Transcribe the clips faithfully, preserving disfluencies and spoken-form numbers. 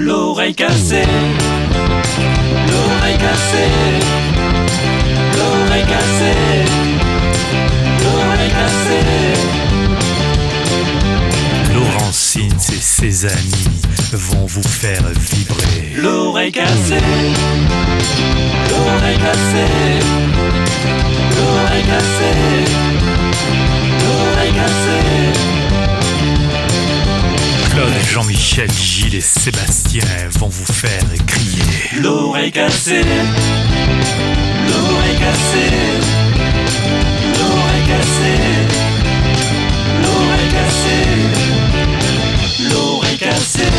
L'oreille cassée, l'oreille cassée, l'oreille cassée, l'oreille cassée. Laurentine et ses amis vont vous faire vibrer. L'oreille cassée, l'oreille cassée, l'oreille cassée, l'oreille cassée. Claude, Jean-Michel, Gilles et Sébastien vont vous faire crier. L'oreille cassée, l'oreille cassée, l'oreille cassée, l'oreille cassée, l'oreille cassée.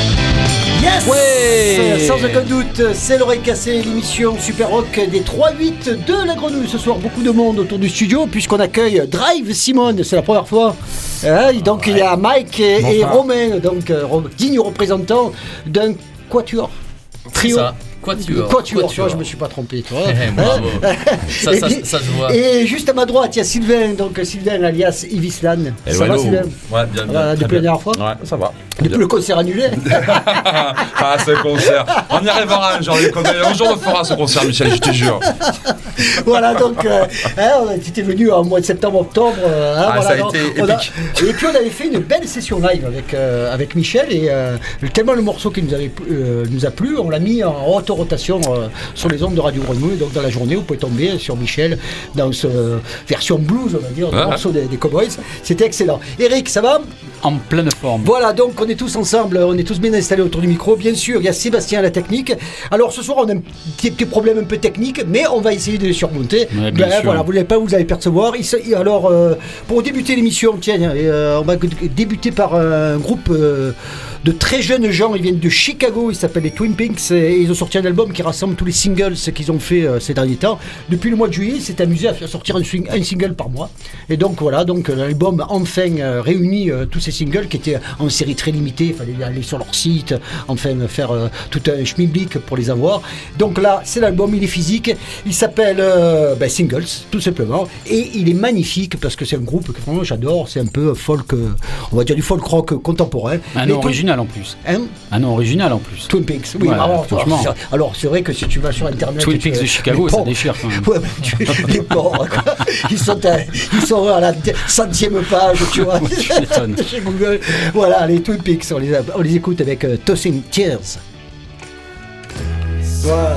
Yes, ouais. Sans aucun doute, c'est l'oreille cassée, l'émission Super Rock des trois huit de la Grenouille. Ce soir, beaucoup de monde autour du studio puisqu'on accueille Drive Simone, c'est la première fois. Hein, donc ouais. Il y a Mike et, bon, et Romain, donc euh, digne représentant d'un quatuor, trio. Ça. Quatuor. Quatuor, tu vois, je me suis pas trompé, toi. Eh, bravo. ça, ça, ça se voit. Et juste à ma droite, il y a Sylvain, donc Sylvain alias Yvislan. Ça va, Sylvain? Ouais, bien, bien. Voilà, depuis la dernière fois? Ouais, ça va. Depuis bien. Le concert annulé. Ah, ce concert. On y arrivera un jour. Un jour, on fera ce concert, Michel, je te jure. Voilà, donc, euh, hein, tu étais venu en mois de septembre, octobre. Hein, ah, voilà, ça a donc, été a, épique. Et puis, on avait fait une belle session live avec, euh, avec Michel. Et euh, tellement le morceau qui nous, avait, euh, nous a plu, on l'a mis en haute rotation. Euh, sur les ondes de Radio Grenouille, donc dans la journée vous pouvez tomber sur Michel dans cette euh, version blues, on va dire, du ah, morceau des, des Cowboys. C'était excellent. Eric, ça va? En pleine forme. Voilà, donc on est tous ensemble, on est tous bien installés autour du micro. Bien sûr, il y a Sébastien à la technique. Alors ce soir, on a un petit, petit problème un peu technique, mais on va essayer de les surmonter. Ouais, bien ben, sûr. Voilà, vous n'allez pas vous allez percevoir. Alors, euh, pour débuter l'émission, tiens, euh, on va débuter par un groupe euh, de très jeunes gens. Ils viennent de Chicago, ils s'appellent les Twin Pinks, et ils ont sorti un album qui rassemble tous les singles qu'ils ont fait euh, ces derniers temps. Depuis le mois de juillet, ils s'est amusé à faire sortir un, swing, un single par mois. Et donc voilà, donc l'album enfin euh, réunit euh, tous ces singles qui étaient en série très limitée. Il fallait aller sur leur site, enfin faire euh, tout un schmilblick pour les avoir. Donc là, c'est l'album, il est physique. Il s'appelle euh, ben, Singles, tout simplement. Et il est magnifique parce que c'est un groupe que vraiment j'adore. C'est un peu folk, euh, on va dire du folk rock contemporain. Un nom original en plus. Hein un nom original en plus. Twin Peaks, oui, ouais, alors, franchement. Alors, alors c'est vrai que si tu vas sur internet. Twin Peaks de Chicago, ça déchire quand même. Ouais, tu, les porcs, ils sont à, ils sont à la centième page, tu vois. Chez Google. Voilà, les Twin Peaks, on les, on les écoute avec uh, Tossing Tears. Voilà.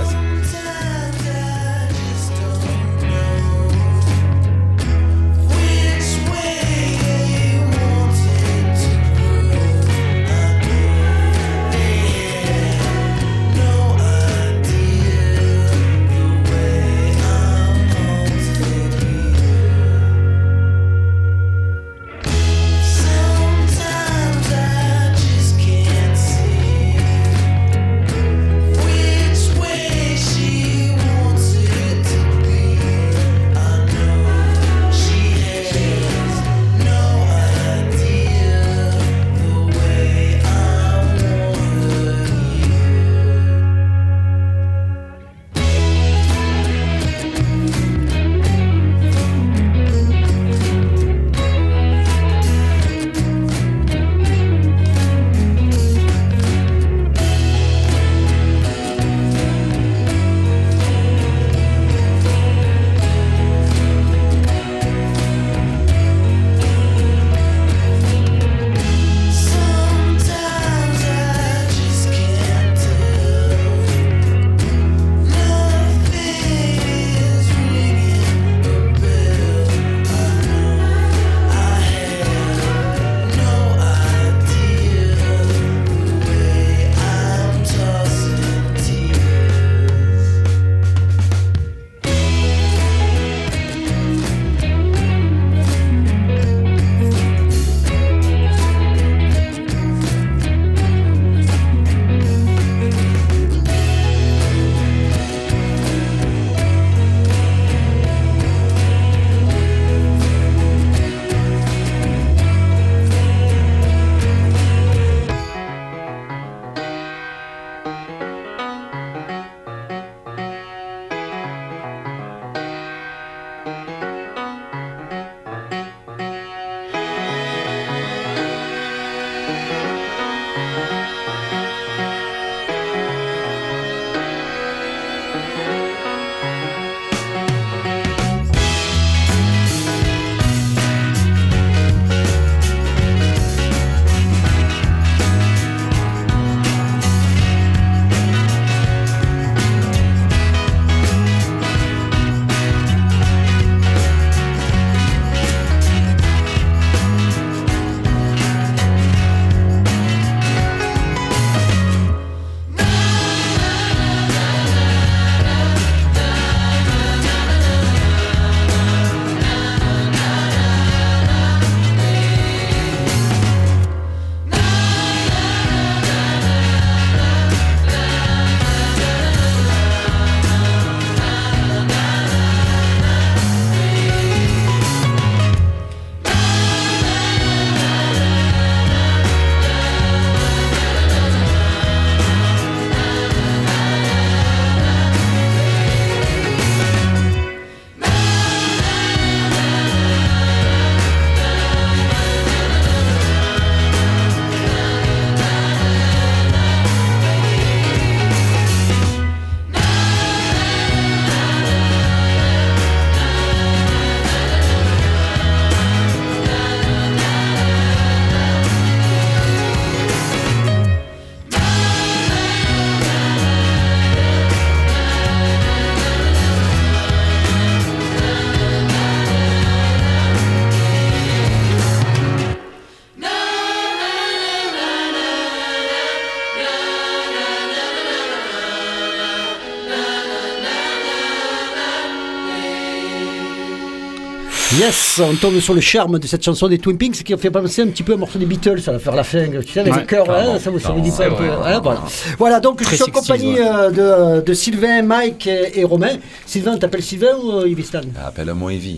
Yes, on tombe sur le charme de cette chanson des Twin Peaks qui a fait penser un petit peu à un morceau des Beatles, ça va faire la fin, tu sais, avec ouais, le cœur, hein, ça vous savez dit pas un peu. Hein, voilà. voilà, donc je suis en compagnie euh, de, de Sylvain, Mike et, et Romain. Sylvain, t'appelles Sylvain ou euh, Yves Stan? Appelle-moi Yves.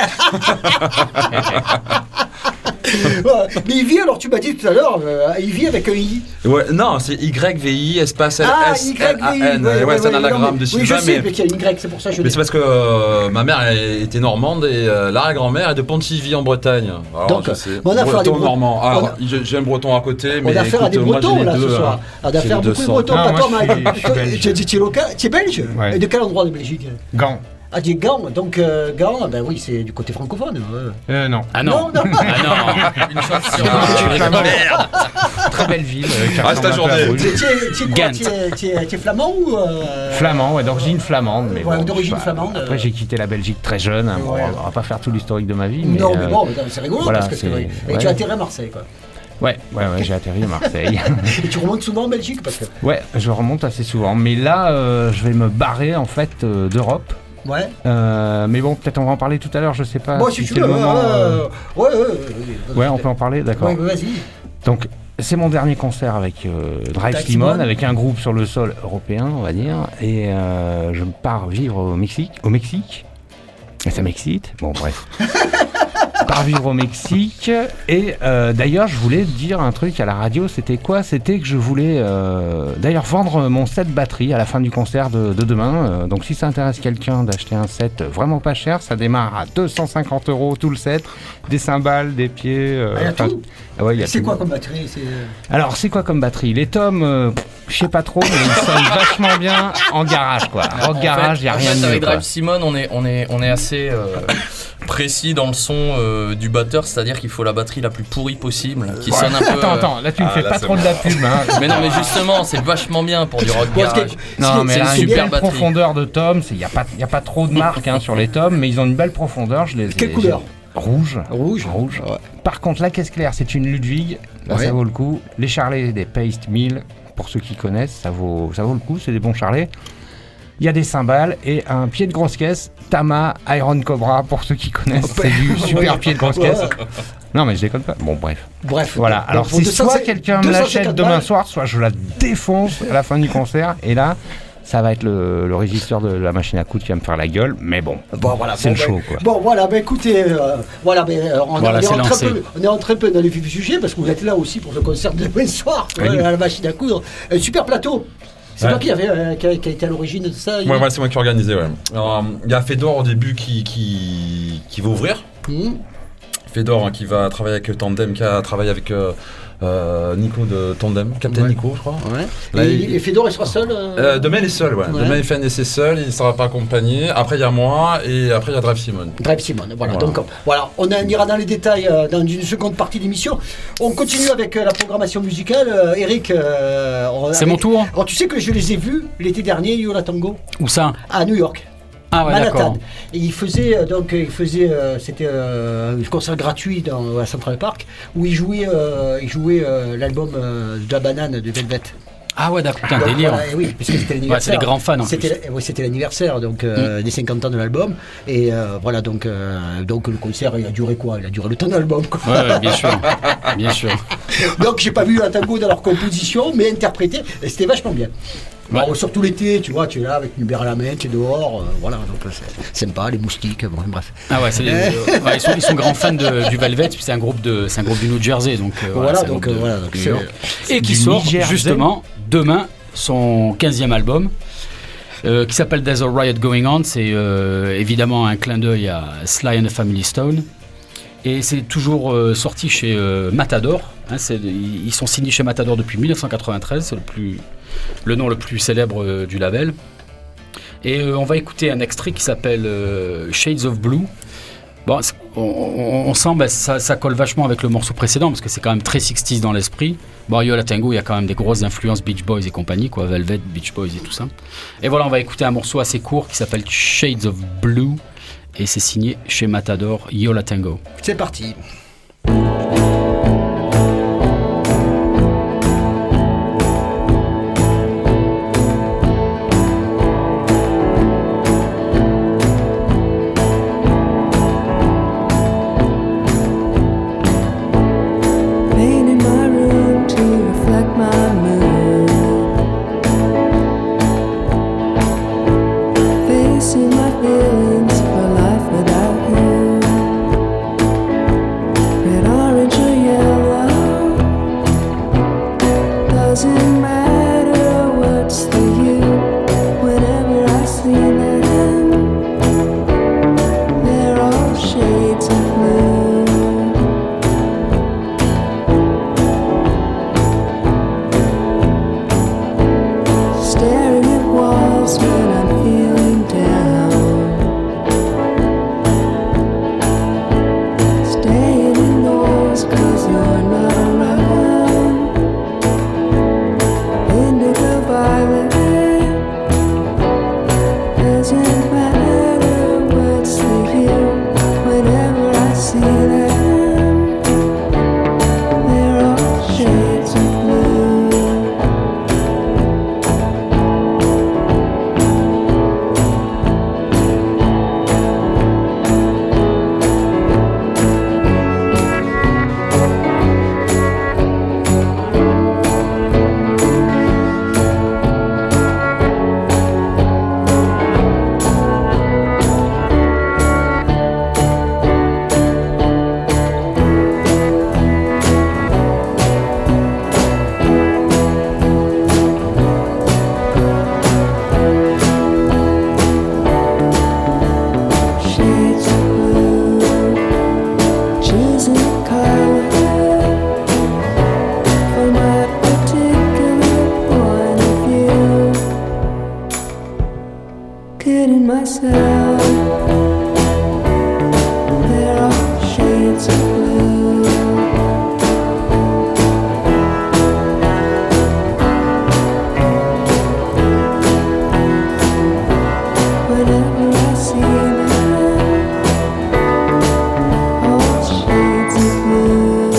Ouais. Mais il vit, alors tu m'as dit tout à l'heure, euh, il vit avec un I. Ouais, non, c'est Y V I espace L Ah, S Y V L A I. N. Ouais, Ouais, c'est un ouais, anagramme mais- de Oui, je Sylvain, sais, mais. mais qu'il y a une Y, c'est pour ça que je Mais dis. c'est parce que euh, ma mère elle était normande et euh, l'arrière-grand-mère est de Pontivy en Bretagne. Alors, Donc, je sais, on a affaire à des breton Bretons. normand. On a- Alors, j'ai j'ai un breton à côté, On mais a affaire à écoute, des moi, j'ai Bretons les là deux, ce soir. hein. On a J'ai affaire à les deux beaucoup de sangs. Bretons. Non, Pas moi, toi, je Mike. suis- je suis Toi, belge. Tu es- tu es local, tu es belge. Ouais. Et de quel endroit de Belgique? Gand. Ah, tu es Gand. Donc euh, Gand, ben oui, c'est du côté francophone. Ouais. Euh, non. Ah non. Non, non. Ah non. Une chance sur Ah, deux. flamand. Très belle ville. euh, qui Ah, c'est ta ressemble un peu à journée. Bruges. Tu es- tu es- tu es quoi? Gant. Tu es- tu es- tu es flamand ou euh, Flamand, ouais, d'origine flamande. Mais Ouais, bon, d'origine je sais pas. flamande, euh. Après, j'ai quitté la Belgique très jeune. hein, bon, Ouais. on va pas faire tout l'historique de ma vie. Mais, Non, mais euh, bon, mais c'est rigolo voilà, parce que c'est c'est- vrai. Et ouais. tu as atterri à Marseille, quoi. Ouais, ouais, ouais, j'ai atterri à Marseille. Et tu remontes souvent en Belgique parce que. Ouais, je remonte assez souvent. Mais là, euh, je vais me barrer en fait euh, d'Europe. Ouais. Euh, mais bon, peut-être on va en parler tout à l'heure. Je sais pas. Moi, si si tu c'est veux. le moment. euh, Ouais, ouais, ouais. Ouais, on peut en parler, d'accord. Ouais, vas-y. Donc, c'est mon dernier concert avec euh, Drive Drive Simon, Simon. avec un groupe sur le sol européen, on va dire. Et euh, je pars vivre au Mexique. Au Mexique. Et ça m'excite. Bon, bref. Je pars vivre au Mexique. Et euh, d'ailleurs, je voulais dire un truc à la radio. C'était quoi? C'était que je voulais euh, d'ailleurs vendre mon set batterie à la fin du concert de, de demain. Euh, donc, si ça intéresse quelqu'un d'acheter un set vraiment pas cher, ça démarre à deux cent cinquante euros tout le set. Des cymbales, des pieds. euh, Ah, y a enfin, tout. ah ouais, y a C'est tout. quoi comme batterie? C'est. Alors, c'est quoi comme batterie? Les tomes, euh, pff, je sais pas trop, mais ils sonnent vachement bien en garage, quoi. En En garage, il fait, n'y a en rien fait, de mieux, avec quoi. Drive Simon, on est, on est, on est assez euh, précis dans le son euh, du batteur, c'est-à-dire qu'il faut la batterie la plus pourrie possible, qui sonne un peu. Attends, euh, attends, là tu me Ah, fais là, pas c'est trop bon. de la pub, hein. Mais non, mais justement, c'est vachement bien pour du rock Bon, ce qui est- garage. ce qui Non, est- mais c'est- elle a c'est une bien. super belle batterie. profondeur de tomes, il n'y a, pas- y a pas trop de marques hein, sur les tomes, mais ils ont une belle profondeur. Je les, Quelle j'ai- couleur? Rouge. Rouge. Rouge. Ouais. Par contre, la caisse claire, c'est une Ludwig, là, Ouais. ça vaut le coup. Les charlets des Paste mille, pour ceux qui connaissent, ça vaut, ça vaut le coup, c'est des bons charlets. Il y a des cymbales et un pied de grosse caisse, Tama Iron Cobra, pour ceux qui connaissent, c'est du super pied de grosse Ouais. caisse. Non, mais je déconne pas. Bon, bref. Bref. Voilà, donc, alors pour c'est deux cent soit cinquante quelqu'un me deux cent l'achète cinquante demain balles. soir, soit je la défonce à la fin du concert, et là, ça va être le, le régisseur de la machine à coudre qui va me faire la gueule, mais bon, Bon, voilà, c'est bon, le ben- show, quoi. Bon, voilà, ben écoutez, euh, voilà, ben, euh, on, Voilà, on est c'est rentré un lancé. peu, on est rentré un peu dans les vifs du sujet parce que vous êtes là aussi pour le concert de demain soir, Oui. euh, à la machine à coudre. Un super plateau. C'est Ouais. toi qui, avait, euh, qui, a, qui a été à l'origine de ça. Ouais, ouais, c'est moi qui ai organisé, ouais. Alors, il y a Fedor au début qui, qui, qui va ouvrir. Mmh. Fedor hein, qui va travailler avec Tandem, qui a travaillé avec euh, euh, Nico de Tandem, Captain Ouais. Nico, je crois. Ouais. Là, et, il- et Fedor, il sera seul euh, Euh, demain, il est seul, ouais. Ouais. Demain, il fait un essai seul, il ne sera pas accompagné. Après, il y a moi et après, il y a Drive Simon. Drive Simon, voilà. Voilà. Donc, euh, voilà, on en ira dans les détails euh, dans une seconde partie d'émission. On continue avec euh, la programmation musicale. Euh, Eric, euh, on- C'est avec- mon tour. Alors, tu sais que je les ai vus l'été dernier, Yola Tango, Où ça? à New York. Ah ouais, Manhattan. d'accord. Et il faisait euh, donc il faisait euh, c'était euh, un concert gratuit dans à Central Park où il jouait euh, il jouait euh, l'album euh, de la banane de Velvet. Ah ouais, d'accord. Putain, Donc, délire. voilà, et oui, puisque c'était l'anniversaire. Ouais, c'est les grands fans, en C'était oui, c'était l'anniversaire donc euh, des cinquante ans de l'album et euh, voilà donc euh, donc le concert il a duré quoi? Il a duré le temps de l'album quoi. Ouais, ouais, bien sûr. Bien sûr. Donc j'ai pas vu un tango dans leur composition mais interprété et c'était vachement bien. Ouais. Bon, surtout l'été, tu vois, tu es là avec une bière à la main, tu es dehors, euh, voilà, donc euh, c'est sympa, les moustiques, bon, bref. Ah ouais, c'est les- euh, ouais, ils, sont, ils sont grands fans de, du Velvet, puis c'est un groupe de, c'est un groupe du New Jersey, donc euh, Voilà, c'est un donc, groupe de- euh, voilà, donc de New c'est- York. Et qui Du sort New Jersey. justement demain son quinzième album, euh, qui s'appelle There's a Riot Going On. C'est euh, évidemment un clin d'œil à Sly and the Family Stone. Et c'est toujours euh, sorti chez euh, Matador. Hein, c'est- ils ils sont signés chez Matador depuis mille neuf cent quatre-vingt-treize, c'est le, plus, le nom le plus célèbre euh, du label. Et euh, on va écouter un extrait qui s'appelle euh, Shades of Blue. Bon, c'est- on, on- on sent, ben, ça, ça colle vachement avec le morceau précédent parce que c'est quand même très sixties dans l'esprit. Bon, Yo La Tango, il y a quand même des grosses influences Beach Boys et compagnie, quoi, Velvet, Beach Boys et tout ça. Et voilà, on va écouter un morceau assez court qui s'appelle Shades of Blue et c'est signé chez Matador, Yo La Tango. C'est parti. Shades turn around. Indigo violet, doesn't matter what's the hue. Whenever I see them, they're all shades of blue. Shades of blue, choosing a color for my particular point of view. Kidding myself, they're all shades of blue. Whenever I see them, all shades of blue.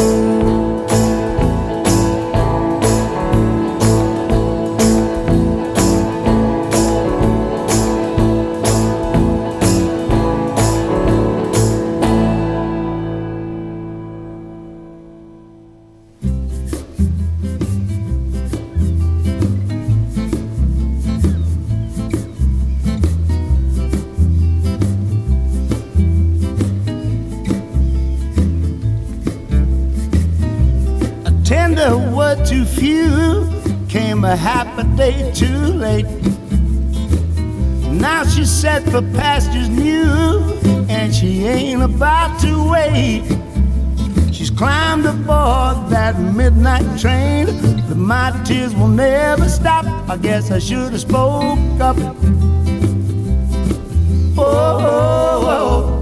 A tender word too few, came a half a day too late. Now she's set for pastures new, and she ain't about to wait. She's climbed aboard that midnight train, but my tears will never stop. I guess I should have spoke up. Oh, oh, oh.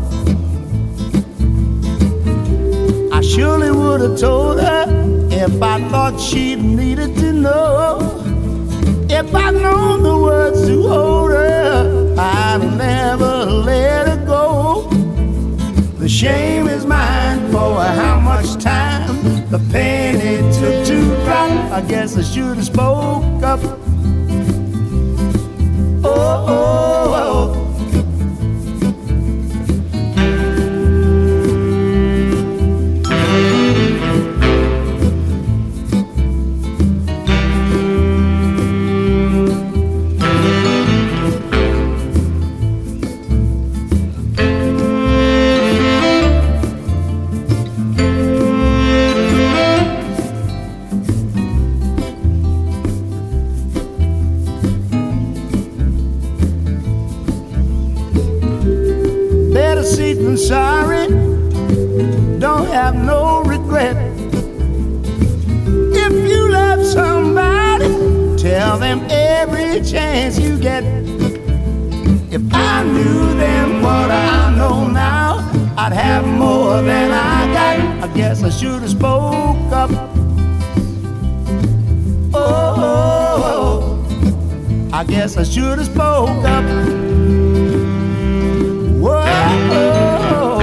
I surely would have told her if I thought she needed to know. If I'd known the words to hold her, I'd never let her go. The shame is mine for how much time, the pain it took to cry. I guess I should have spoke up. Oh, oh, oh. Better safe than sorry, don't have no regret. If you love somebody, tell them every chance you get. If I knew then what I know now, I'd have more than I got. I guess I should have spoke up. Oh, oh, oh. I guess I should have spoke up. Whoa, oh,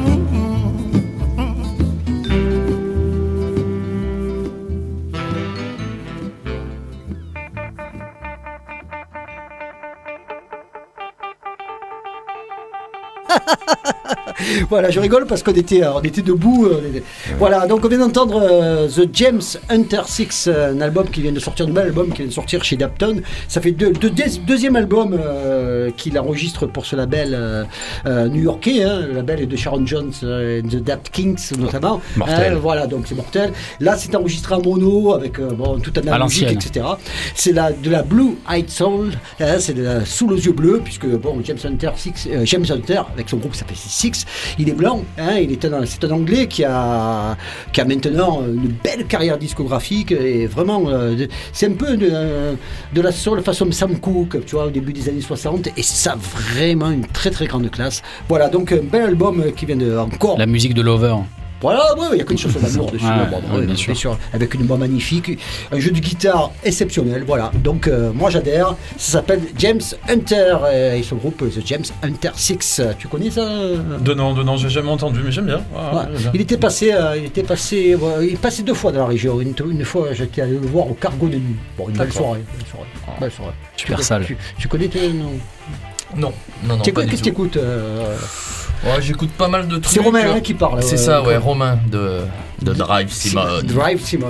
Voilà, je rigole parce qu'on était, on était debout. On était... Voilà, donc on vient d'entendre euh, The James Hunter Six, un album qui vient de sortir, un nouvel album qui vient de sortir chez Dapton. Ça fait deux, deux, deux, deuxième album euh, qu'il enregistre pour ce label euh, euh, new-yorkais. Hein. Le label est de Sharon Jones euh, The Daft Kings notamment. Mortel. Hein, voilà, donc c'est mortel. Là, c'est enregistré en mono avec euh, bon, toute analogique, et cetera. C'est la, de la Blue Eyed Soul, hein, c'est de la sous aux yeux bleus, puisque bon, James Hunter Six, euh, James Hunter avec son groupe qui s'appelle Six, il est blanc, hein, il est un, c'est un Anglais qui a, qui a maintenant une belle carrière discographique et vraiment, euh, c'est un peu de, de la soul façon Sam Cooke, tu vois, au début des années soixante, et ça a vraiment une très très grande classe. Voilà, donc un bel album qui vient de encore. La musique de Lover. Voilà, ouais, il y a que des chansons d'amour dessus, Ouais, bon, ouais, ouais, bien bien sûr. sûr, avec une voix magnifique, un jeu de guitare exceptionnel, voilà. Donc euh, moi j'adhère. Ça s'appelle James Hunter euh, et son groupe The James Hunter Six. Tu connais ça euh De nom, de nom, j'ai jamais entendu, mais j'aime bien. Ouais, Ouais. j'aime bien. Il était passé, euh, il était passé, voilà, il est passé deux fois dans la région. Une, une fois, j'étais allé le voir au Cargo de Nuit. Bon, une belle D'accord. soirée, belle soirée, belle soirée. Super Tu- sale. Tu, tu connais tes, non Non, non, non. Tu pas écoutes- du Qu'est-ce que tu tout. écoutes euh, Ouais, j'écoute pas mal de trucs. C'est Romain euh, hein, qui parle. C'est euh, ça, ouais, quoi. Romain de, de Drive Si- Simon. Drive Simon.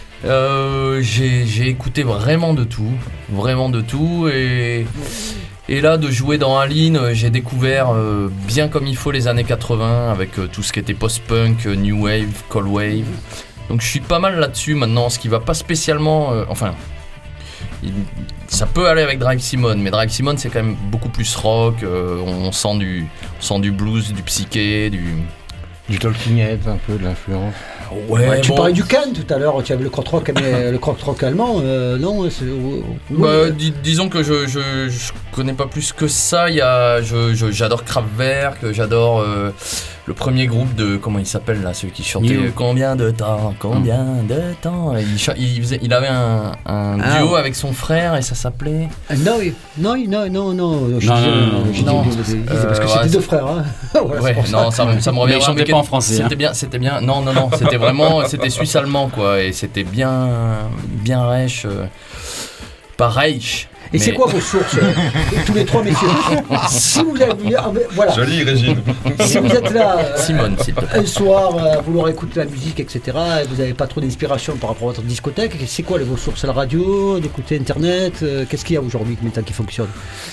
Euh, j'ai, j'ai écouté vraiment de tout, vraiment de tout, et, et là de jouer dans Aline, euh, j'ai découvert euh, bien comme il faut les années quatre-vingts avec euh, tout ce qui était post-punk, euh, new wave, cold wave. Donc je suis pas mal là-dessus maintenant, ce qui va pas spécialement, euh, enfin, il- ça peut aller avec Drive Simon, mais Drive Simon c'est quand même beaucoup plus rock. euh, on, on sent du, on sent du blues, du psyché, du Du Talking Heads, un peu de l'influence. ouais. Ouais, tu bon. parlais du Cannes tout à l'heure, tu avais le croc-rock mais le croc-rock allemand, euh, non c'est, euh, Bah, euh, dis- disons que je, je, je connais pas plus que ça. Il y a, je, je- j'adore Kraftwerk, j'adore euh, le premier groupe de comment il s'appelle là, celui qui chantait Neo. Combien de temps, combien de temps. Il, cha- il, faisait- il avait un, un Ah, duo ouais. avec son frère et ça s'appelait. non, non, non, non, non, je Non, disais- non, non, je dis- non. je dis- c'est parce que Euh, c'était ouais, deux c'est- frères. Hein. Voilà, Ouais, c'est pour non, ça, me- ça me revient. Mais il chantait Mais pas en français, C'était hein. bien, c'était bien. Non, non, non, c'était vraiment, c'était suisse-allemand quoi, et c'était bien, bien rêche. euh, Pas Reich. Et c'est mais- quoi vos sources, euh, tous les trois messieurs? Si vous avez, ah, mais voilà, Jolie, Régine. si vous êtes là euh, Simone, s'il te plaît. un soir, euh, vouloir écouter la musique, et cetera, et vous n'avez pas trop d'inspiration par rapport à votre discothèque, c'est quoi les- vos sources? La radio, d'écouter Internet, euh, qu'est-ce qu'il y a aujourd'hui maintenant qui fonctionne?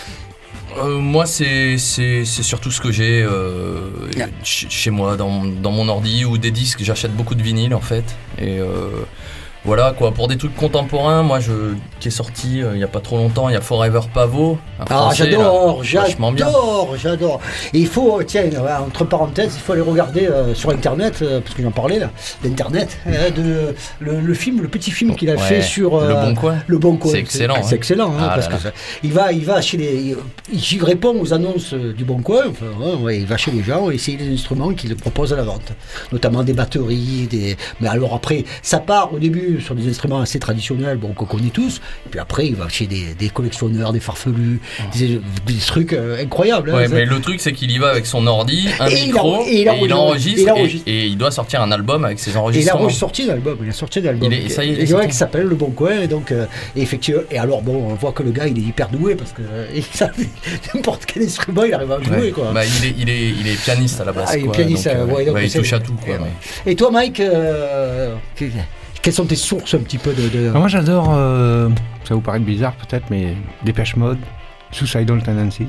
Euh, moi, c'est, c'est, c'est surtout ce que j'ai euh, Yeah. ch- chez moi, dans, dans mon ordi, ou des disques. J'achète beaucoup de vinyles en fait. Et euh, voilà quoi, pour des trucs contemporains, moi, je, qui est sorti euh, il n'y a pas trop longtemps, il y a Forever Pavot. Un Ah, français, j'adore, là, vachement bien. j'adore, j'adore. Et il faut, tiens, euh, entre parenthèses, il faut aller regarder euh, sur Internet, euh, parce que j'en parlais là, d'Internet, euh, de, le, le film, le petit film qu'il a Ouais, fait sur euh, Le Bon Coin. Le Bon Coin. C'est excellent, C'est hein. excellent, hein, Ah parce là que là. ça- il va, il va chez les, il, il répond aux annonces euh, du Bon Coin. Enfin, ouais, ouais, il va chez les gens et essaye les instruments qu'il propose à la vente, notamment des batteries, des. Mais alors après, ça part au début sur des instruments assez traditionnels, bon qu'on connaît tous. Et puis après, il va chez des, des collectionneurs, des farfelus, des, des trucs euh, incroyables. hein, Ouais, ça. mais le truc, c'est qu'il y va avec son ordi, un Et il micro, en- et il et il enregistre. enregistre, Et il et, enregistre. et il doit sortir un album avec ses Et il a enregistrements. sorti l'album, il a sorti l'album. Il est- ça y est, il est Et ouais, sorti. qui s'appelle Le Bon Coin. Et donc, euh, et effectivement, et alors bon, on voit que le gars, il est hyper doué parce que euh, il savait n'importe quel instrument, il arrive à jouer Ouais. quoi. Bah, il, est, il, est, il est pianiste à la base. Ah, il est quoi, pianiste, donc, euh, euh, ouais, donc ouais, il c'est- touche à tout. Quoi, et, mais- et toi, Mike, euh, que- quelles sont tes sources un petit peu de. de- Ah, moi j'adore, euh, ça va vous paraître bizarre peut-être, mais Dépêche Mode, Suicidal Tendencies.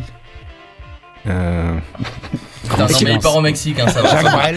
Euh, Putain, non, mais il part au Mexique, hein, ça va. Jacques Brel.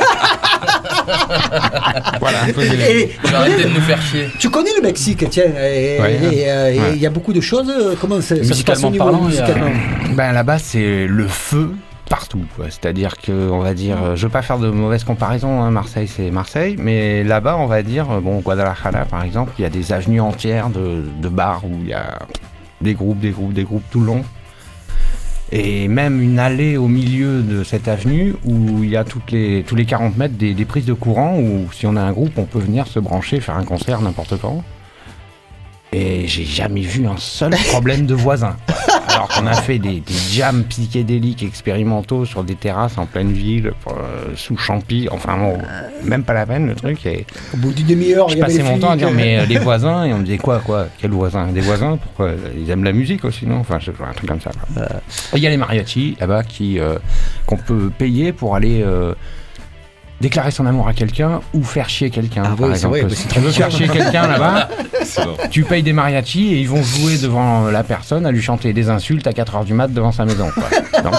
Voilà, un peu de- Et Tu vas arrêter de nous faire chier. tu connais le Mexique, tiens, et Ouais. et, euh, et il Ouais. y a beaucoup de choses. euh, Comment ça, ça se passe au Musicalement niveau parlant, il y a- musicalement Ben là-bas, c'est le feu partout, quoi. C'est-à-dire que, on va dire, euh, je veux pas faire de mauvaises comparaisons, hein, Marseille c'est Marseille, mais là-bas, on va dire, euh, bon, Guadalajara par exemple, il y a des avenues entières de, de bars où il y a des groupes, des groupes, des groupes tout le long. Et même une allée au milieu de cette avenue où il y a toutes les, tous les quarante mètres des, des prises de courant où si on a un groupe, on peut venir se brancher, faire un concert n'importe quand. Et j'ai jamais vu un seul problème de voisin. Alors qu'on a fait des, des jams psychédéliques expérimentaux sur des terrasses en pleine ville, euh, sous champi, enfin bon, même pas la peine le truc. Et Au bout d'une demi-heure, il je y avait passais les mon temps à flics, dire euh, mais euh, les voisins, et on me disait quoi, quoi, quels voisins? Des voisins, pourquoi? Ils aiment la musique aussi, non? Enfin, c'est un truc comme ça. quoi. Et il y a les mariachis là-bas qui, euh, qu'on peut payer pour aller euh, déclarer son amour à quelqu'un ou faire chier quelqu'un. Ah par oui, c'est exemple. vrai, mais si c'est tu veux faire chier quelqu'un là-bas, Excellent. tu payes des mariachis et ils vont jouer devant la personne à lui chanter des insultes à quatre heures du mat devant sa maison. Quoi. Donc,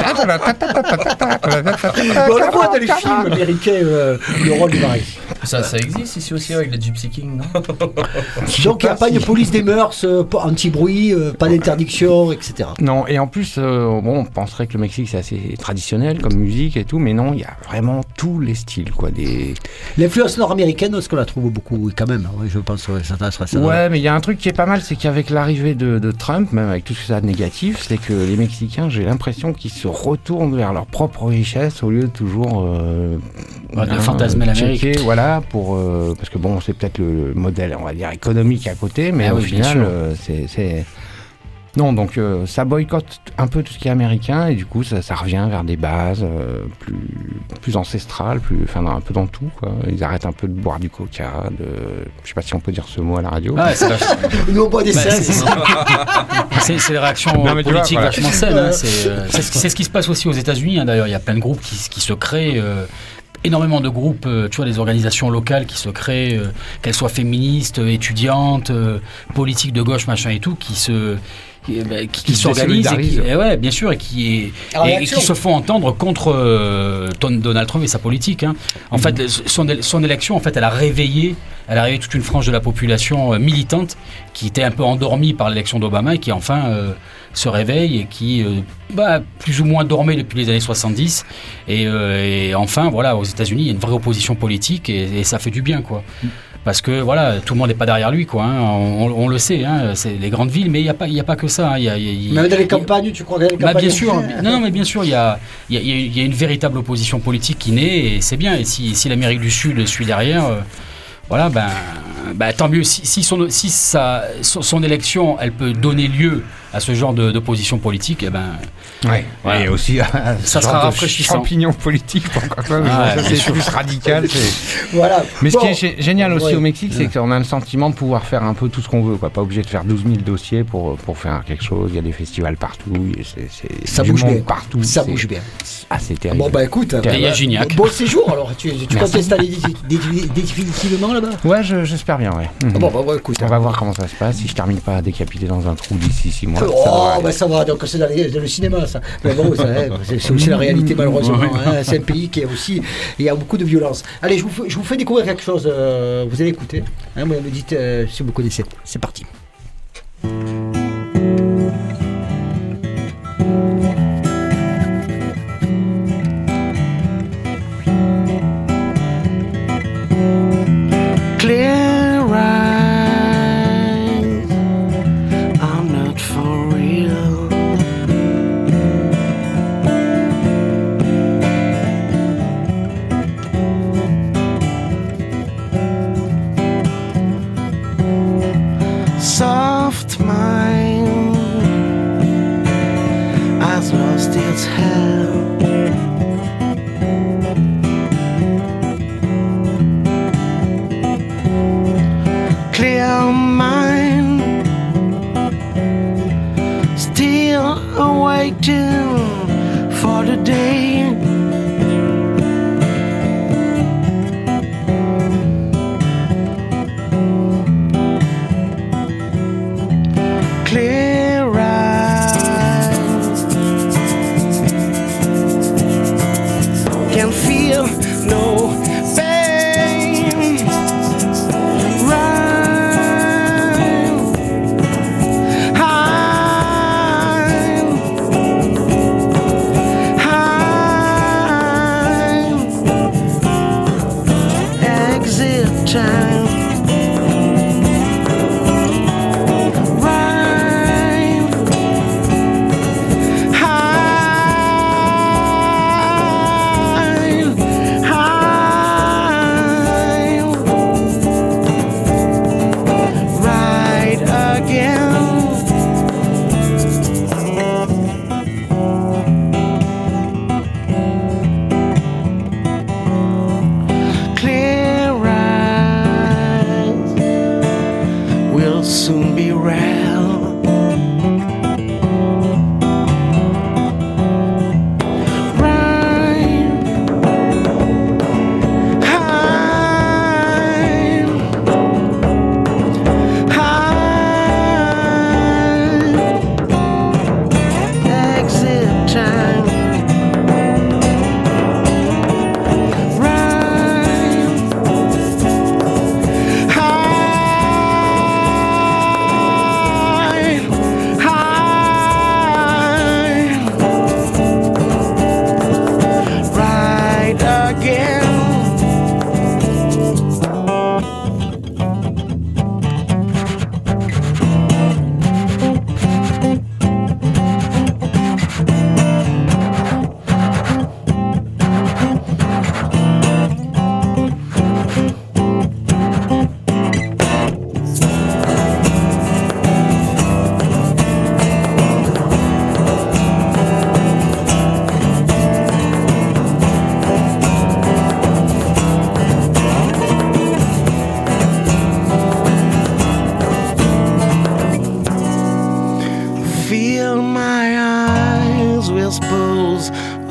on le voit dans les films américains, euh, le rôle du mari. Ça, ça existe ici aussi avec les Gypsy Kings, non? Donc il n'y a pas une police des mœurs, euh, pas- anti-bruit, euh, pas d'interdiction, et cetera. Non, et en plus, euh, bon, on penserait que le Mexique c'est assez traditionnel comme musique et tout, mais non, il y a vraiment tous les styles, quoi. Des... L'influence nord-américaine, est-ce qu'on la trouve beaucoup? Oui, quand même, oui, je pense que ça serait ça. Ouais, mais il y a un truc qui est pas mal, c'est qu'avec l'arrivée de, de Trump, même avec tout ce que ça a de négatif, c'est que les Mexicains, j'ai l'impression qu'ils se retournent vers leur propre richesse au lieu de toujours euh, Ouais, de hein, fantasmer l'Amérique. checker, voilà, pour, euh, parce que bon, c'est peut-être le modèle, on va dire, économique à côté, mais Ah au oui, bien final, sûr. euh, c'est, c'est... Non, donc euh, ça boycotte un peu tout ce qui est américain, et du coup, ça, ça revient vers des bases euh, plus, plus ancestrales, plus, enfin, un peu dans tout, quoi. Ils arrêtent un peu de boire du coca, de... je sais pas si on peut dire ce mot à la radio. Ah, c'est, vach- Nous, on boit des bah, seize. c'est, c'est, c'est des réactions Non, mais tu vois, politiques voilà. vachement saines. Hein. C'est, euh, c'est, ce qui- c'est ce qui se passe aussi aux États-Unis. Hein, d'ailleurs, il y a plein de groupes qui, qui se créent. Euh, énormément de groupes, euh, tu vois, des organisations locales qui se créent, euh, qu'elles soient féministes, euh, étudiantes, euh, politiques de gauche, machin et tout, qui se qui, bah, qui, qui Qui se s'organisent et qui, désolidarisent. et ouais, bien sûr, et qui, En et, et réaction. qui se font entendre contre euh, Ton- Donald Trump et sa politique. Hein. En fait, son, son élection, en fait, elle a réveillé, elle a réveillé toute une frange de la population euh, militante qui était un peu endormie par l'élection d'Obama et qui enfin euh, se réveille et qui, euh, bah, plus ou moins dormait depuis les années soixante-dix. Et, euh, et enfin, voilà, aux États-Unis, il y a une vraie opposition politique et, et ça fait du bien, quoi. Parce que voilà, tout le monde n'est pas derrière lui, quoi. Hein. On, on- on le sait, hein. C'est les grandes villes, mais il n'y a pas, il y a pas que ça. Hein. Il y a, il y a- il y a- Même dans les il y a- campagnes, tu crois que dans les bah, campagnes. bien sûr, non, non, mais bien sûr, il y a, il y, a, il y a- il y a une véritable opposition politique qui naît et c'est bien. Et si, si l'Amérique du Sud suit derrière, euh, voilà, ben, ben, tant mieux. Si, si, son, si sa, son, son élection, elle peut donner lieu à ce genre de, d'opposition politique, eh ben, Ouais. Voilà. Et aussi à Ça ce sera genre de rafraîchissant. champignons politiques, pourquoi pas, mais Ah, bon, ça bien c'est plus radical. c'est- Voilà. Mais ce Bon. qui est gé- génial aussi Ouais. au Mexique, c'est qu'on a le sentiment de pouvoir faire un peu tout ce qu'on veut, quoi. Pas obligé de faire douze mille dossiers pour, pour faire quelque chose. Il y a des festivals partout, et c'est, c'est Ça du bouge monde bien. partout. Ça c'est- bouge bien. Ah, c'est terrible. Bon, bah écoute. Et il y a euh, Gignac. Bon séjour alors. Tu, tu comptes Merci. t'installer dé- dé- définitivement là-bas. Ouais, je- j'espère bien, ouais. Mhm. Ah bon, bah ouais, écoute. On va voir comment ça se passe. Si je termine pas décapité dans un trou d'ici six mois, Oh, ça devrait aller. bah ça va, donc c'est dans, les- dans le cinéma ça. Mais bon, ça, hein, c'est, c'est aussi la réalité malheureusement. Hein. C'est un pays qui a aussi, il y a beaucoup de violence. Allez, je vous, fais- je vous fais découvrir quelque chose, euh, vous allez écouter. Hein, vous me dites euh, si vous connaissez. C'est parti. Clear eyes, I'm not for real. Soft mind has lost its hell. Clear mind, still awaiting for the day. Clear eyes, can feel no pain. Rhyme, high, high, exit time. Rhyme, high, high, right again. Clear eyes.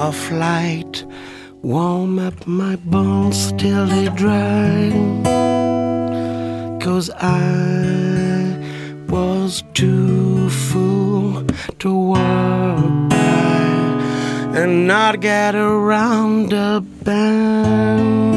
of light warm up my bones till they dry. 'Cause I was too full to walk by and not get around the bend.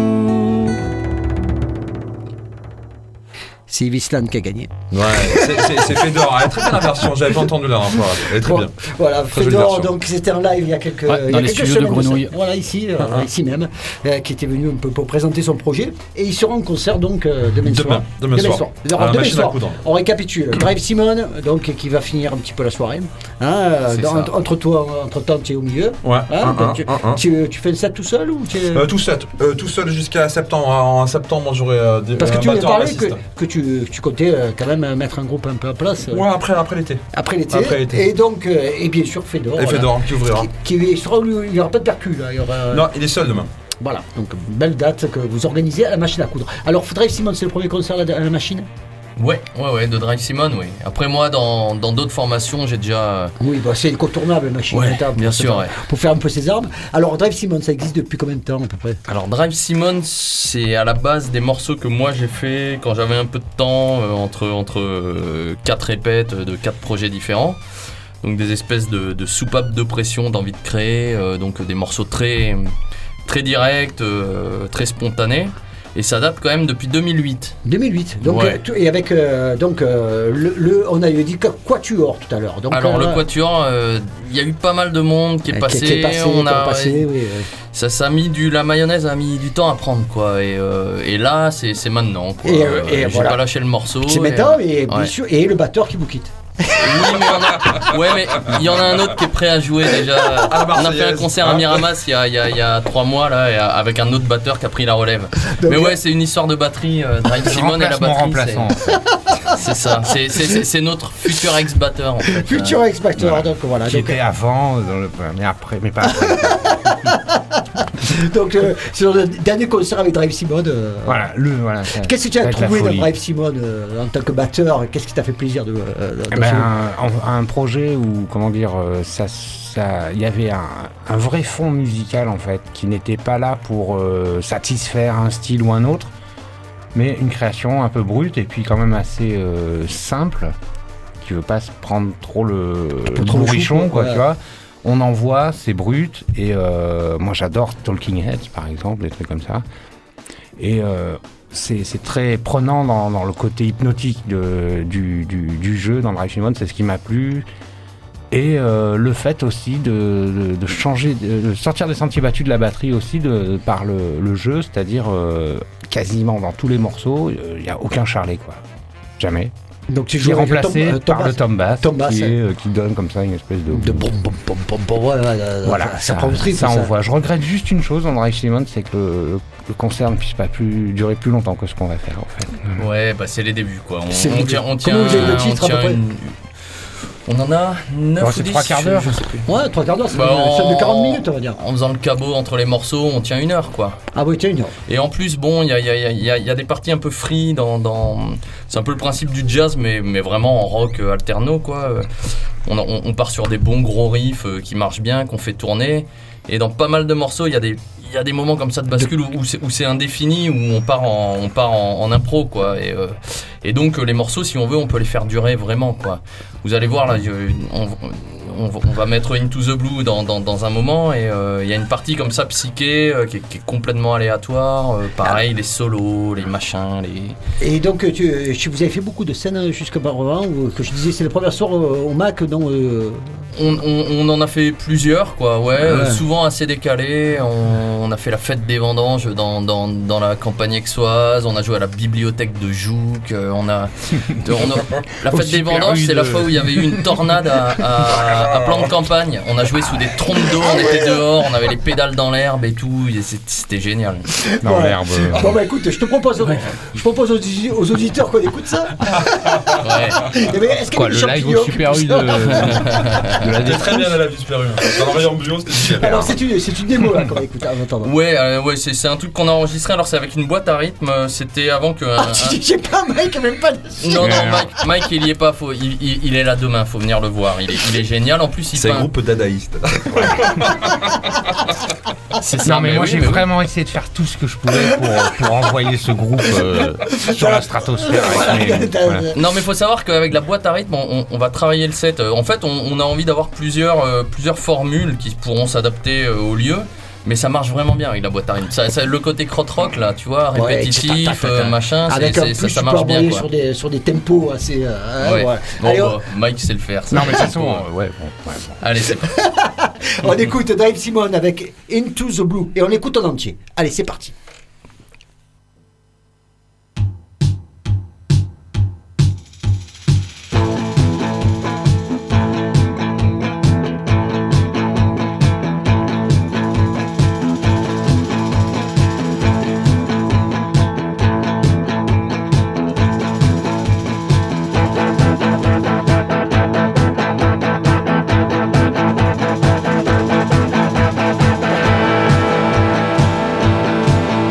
C'est Yvisland qui a gagné. Ouais, c'est, c'est, c'est Fedor. Elle est très bien la version, j'avais pas entendu la dernière fois. Elle est très Bon, bien. voilà, Très jolie Fedor, version. donc c'était en live il y a quelques, Ouais, il y dans a les quelques studios de semaines. Grenouille. ça. Voilà, ici, euh, Uh-huh. ici même, euh, qui était venu un peu pour présenter son projet. Et il sera en concert donc euh, demain, Demain, soir. demain soir. Alors, À la demain machine à soir, coudre. on récapitule. Drive Simon, donc qui va finir un petit peu la soirée. Hein, euh, C'est dans- ça. entre, entre toi, entre temps, tu es au milieu. Ouais, Hein, un, donc un, tu, un, un. tu, tu fais le set tout seul ou tu es- Euh, tout seul, euh, tout seul jusqu'à septembre. En septembre, j'aurai euh, des Parce que un tu m'avais batteur parlé que, bassiste. que tu, que tu comptais euh, quand même euh, mettre un groupe un peu en place euh, Ouais, après, après l'été. après l'été. après l'été. Et donc, euh, et bien sûr, Fedor. Et voilà, Fedor qui ouvrira. Qui, qui sera, il n'y aura pas de percu là. Il y aura, Non, il est seul demain. Voilà, donc belle date que vous organisez à la machine à coudre. Alors, Drive Simon, c'est le premier concert à la, à la machine? Ouais, ouais, ouais, de Drive Simon, oui. Après moi, dans dans d'autres formations, j'ai déjà. Oui, bah, c'est incontournable, la machine. Ouais, à table, bien pour sûr, faire- ouais. Pour faire un peu ses armes. Alors, Drive Simon, ça existe depuis combien de temps à peu près? Alors Drive Simon, c'est à la base des morceaux que moi j'ai fait quand j'avais un peu de temps, euh, entre entre euh, quatre répètes euh, de quatre projets différents. Donc des espèces de, de soupapes de pression, d'envie de créer, euh, donc des morceaux très très directs, euh, très spontanés. Et ça date quand même depuis deux mille huit. deux mille huit. Donc, Ouais. euh, tu- et avec euh, donc euh, le, le- on avait dit Quatuor tout à l'heure. Donc, Alors euh, le Quatuor, euh, il y a eu pas mal de monde qui est qui- passé. qui est passé, on qui est a, passé, oui, oui. ça, ça a mis du, la mayonnaise a mis du temps à prendre quoi. Et, euh, et là, c'est, c'est maintenant. Quoi. Et, euh, et J'ai voilà. pas lâché le morceau. C'est et, maintenant, euh, et, bien ouais. sûr, et le batteur qui vous quitte. Oui, mais il y en a, ouais, mais il y en a un autre qui est prêt à jouer déjà. À la On a fait un Marseillaise, concert hein. à Miramas il y a, il y a, il y a trois mois là, et avec un autre batteur qui a pris la relève. Donc, mais ouais, c'est une histoire de batterie. euh, Drive Simon et la batterie. remplaçant. C'est, c'est ça. C'est, c'est, c'est, c'est notre futur ex-batteur en fait. Futur ex-batteur, voilà. donc voilà. Qui Donc, était avant, dans le, mais après, mais pas après. donc euh, c'est le dernier concert avec Drive Simon. euh, Voilà, le, voilà. ça- Qu'est-ce que tu ça as va être la trouvé dans folie. Drive Simon euh, en tant que batteur? Qu'est-ce qui t'a fait plaisir de, euh, de- Eh de ben, ce- un, un projet où, comment dire, euh, ça, ça, il y avait un, un vrai fond musical en fait, qui n'était pas là pour euh, satisfaire un style ou un autre, mais une création un peu brute et puis quand même assez euh, simple, qui veut pas se prendre trop le, le trop le bourrichon, chou, quoi, ouais. tu vois. On en voit, c'est brut, et euh, moi j'adore Talking Heads par exemple, des trucs comme ça. Et euh, c'est, c'est très prenant dans, dans le côté hypnotique de, du, du, du jeu, dans Drive Simon, c'est ce qui m'a plu. Et euh, le fait aussi de, de, de changer, de, de sortir des sentiers battus de la batterie aussi de, par le, le jeu, c'est-à-dire euh, quasiment dans tous les morceaux, il n'y a aucun charlet, quoi. Jamais. Donc tu Qui est joues avec le remplacé tom- euh, tom par le bass. tom bass, Tom bass, qui, ouais. est, euh, qui donne comme ça une espèce de... De bon, bon, bon, bon, bon, ouais, ouais, ouais, Voilà, ça, ça, prend le trip. ça on voit. Je regrette juste une chose dans Drive Simon, c'est que le, le concert ne puisse pas plus, durer plus longtemps que ce qu'on va faire en fait. Ouais, bah c'est les débuts quoi. On, C'est on les tient, débuts. on tient, Comment vous avez le on titre, à peu tient près une- On en a neuf Bon, ou c'est dix, trois quarts d'heure. je sais plus. Ouais, trois quarts d'heure, c'est Bah, ça de en- quarante minutes, on va dire. En faisant le cabot entre les morceaux, on tient une heure quoi. Ah oui, tiens, une heure. Et en plus, bon, il y a, il y, a, il y, a, il y a des parties un peu free dans. dans... C'est un peu le principe du jazz, mais, mais vraiment en rock euh, alterno quoi. Euh, On, on, on part sur des bons gros riffs euh, qui marchent bien, qu'on fait tourner. Et dans pas mal de morceaux, il y a des. Il y a des moments comme ça de bascule où, où c'est, où c'est indéfini, où on part en, on part en, en impro quoi. Et, euh, et donc euh, les morceaux, si on veut, on peut les faire durer vraiment quoi. Vous allez voir là, euh, on, on, on va mettre Into the Blue dans, dans, dans un moment et il euh, y a une partie comme ça psyché euh, qui, est, qui est complètement aléatoire. Euh, pareil, les solos, les machins, les. Et donc, tu, tu- vous avez fait beaucoup de scènes jusqu'à Barrevan, où que je disais, c'est le premier soir euh, au Mac, non euh, On, on, on en a fait plusieurs, quoi, ouais, Ouais. euh, souvent assez décalés. On, on a fait la fête des vendanges dans, dans, dans la campagne aixoise, on a joué à la bibliothèque de Jouques, euh, on a, on a- la Au fête des Super vendanges, U c'est la de- fois où il y avait eu une tornade à, à, à plan de campagne. On a joué sous des trompes d'eau, on était dehors, on avait les pédales dans l'herbe et tout, et c'est- c'était génial. Dans Ouais. l'herbe. euh, Bon bah écoute, je te propose, je propose aux, aux auditeurs qu'on écoute ça. Ouais. Eh ben, est-ce qu'il y Quoi, a des le live champignons au qui Super poussent U de, de la C'était défense. très bien à la vie Super U. Dans le rayon bio, c'était super. Alors c'est une, c'est une démo là qu'on va écouter en attendant. Ouais, euh, ouais, c'est, c'est un truc qu'on a enregistré. Alors c'est avec une boîte à rythme. euh, C'était avant que. un- Ah, tu dis, j'ai pas un mec, même pas de... Non, non, Mike, Mike il y est pas, faut, il, il- il est là demain, faut venir le voir, il est, il est génial. génial. En plus, il C'est un peint. groupe dadaïste. C'est ça, Non, mais, moi oui, j'ai mais oui. vraiment essayé de faire tout ce que je pouvais pour, pour envoyer ce groupe euh, sur la stratosphère. avec mes- voilà. Non, mais faut savoir qu'avec la boîte à rythme, on, on va travailler le set. Euh, En fait, on, on a envie d'avoir plusieurs, euh, plusieurs formules qui pourront s'adapter euh, au lieu. Mais ça marche vraiment bien avec la boîte à rythme. Ça, ça- le côté crotte-rock là, tu vois, Ouais, répétitif, tac, tac, tac, euh, tac. machin, c'est- Avec en c'est- plus, ça, ça tu marche peux bien envoyer quoi. sur des, sur des tempos assez. euh, hein, Ouais. voilà. Bon, Allez, bah, Mike sait le faire. ça. Non, mais de toute façon, euh, ouais, bon, ouais, bon. Allez, c'est parti. on, on écoute Dave Simon avec Into the Blue et on écoute en entier. Allez, c'est parti. Thank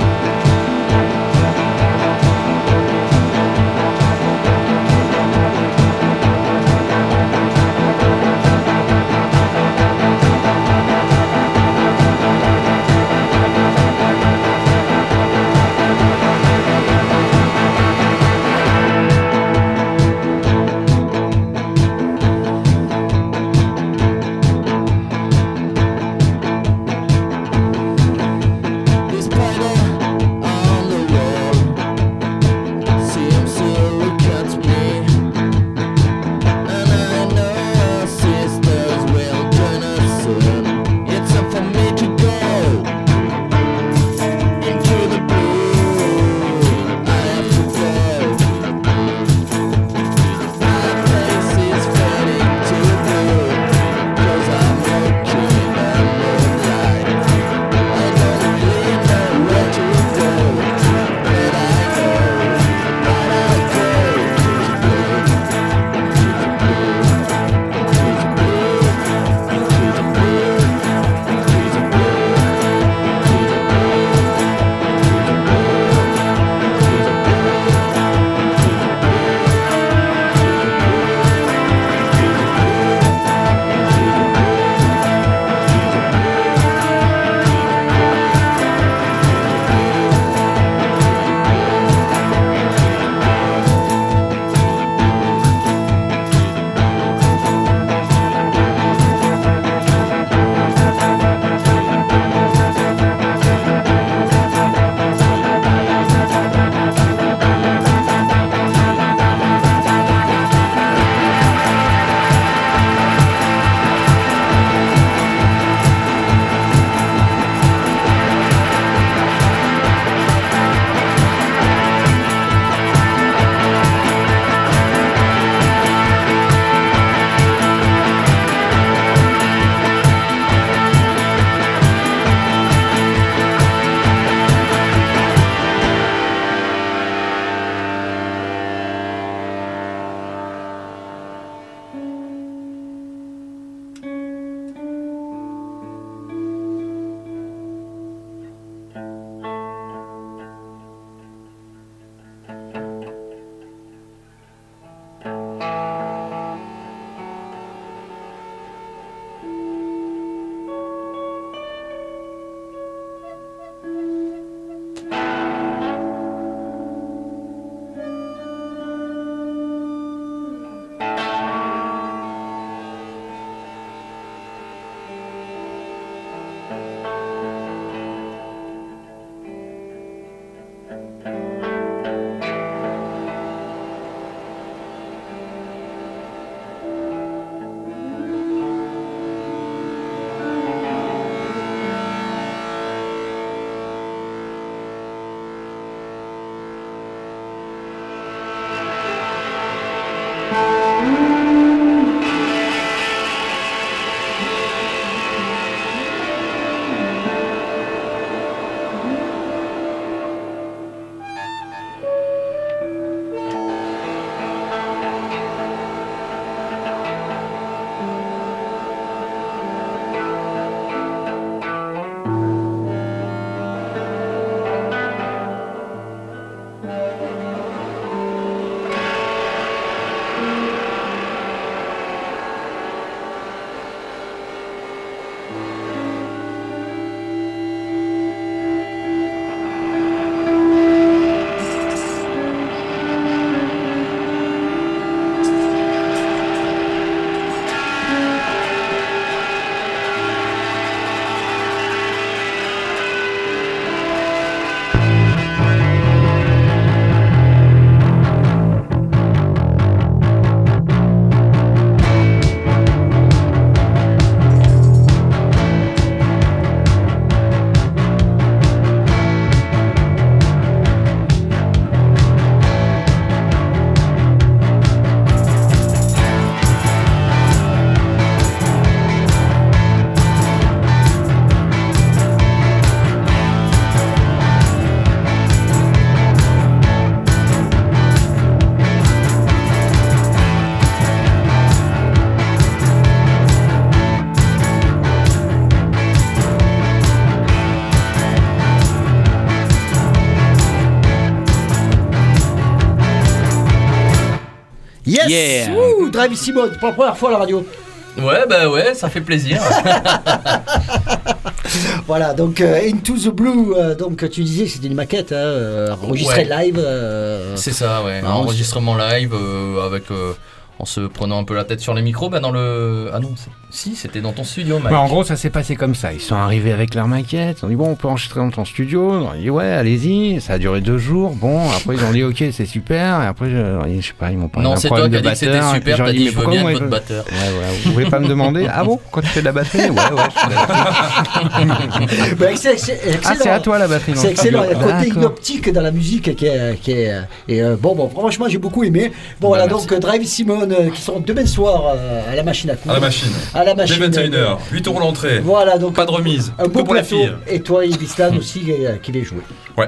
Yes. Yeah. Ouh, Bravissimo, pour la première fois à la radio. Ouais, bah ouais, ça fait plaisir. Voilà, donc euh, Into the Blue, euh, donc tu disais que c'était une maquette, hein, euh, enregistrée Ouais. live. euh, C'est ça, ouais. Un Non, enregistrement live euh, avec. euh, en se prenant un peu la tête sur les micros, bah dans le. Ah non, c'est- si, c'était dans ton studio, Mike. Bah, en gros, ça s'est passé comme ça. Ils sont arrivés avec leur maquette. Ils ont dit, bon, on peut enregistrer dans ton studio. On a dit, ouais, allez-y. Ça a duré deux jours. Bon, après, ils ont dit, ok, c'est super. Et après, je, je sais pas, ils m'ont parlé Non, d'un c'est toi problème qui as de dit que c'était batteur. Et puis, super, j'ai t'as dit, mais je veux pourquoi bien moi, être votre je- batteur. Ouais, voilà. Vous voulez pas me demander, ah bon, quand tu fais de la batterie? Ouais, ouais, je fais de la batterie. bah, c'est, c'est excellent. Ah, c'est à toi la batterie. dans C'est le excellent, il y a studio. un côté D'accord. hypnotique dans la musique qui est. Qui est et euh, bon, bon, franchement, j'ai beaucoup aimé. Bon, voilà, merci. donc euh, Drive Simone euh, qui sort demain soir euh, à la machine à coudre. À la machine. À la Dès machine. vingt et une heures. huit euros l'entrée. Voilà, donc. Pas de remise. Un Que beau pour les plateau. filles. Et toi, Ibistan aussi, euh, qui les joué. Ouais.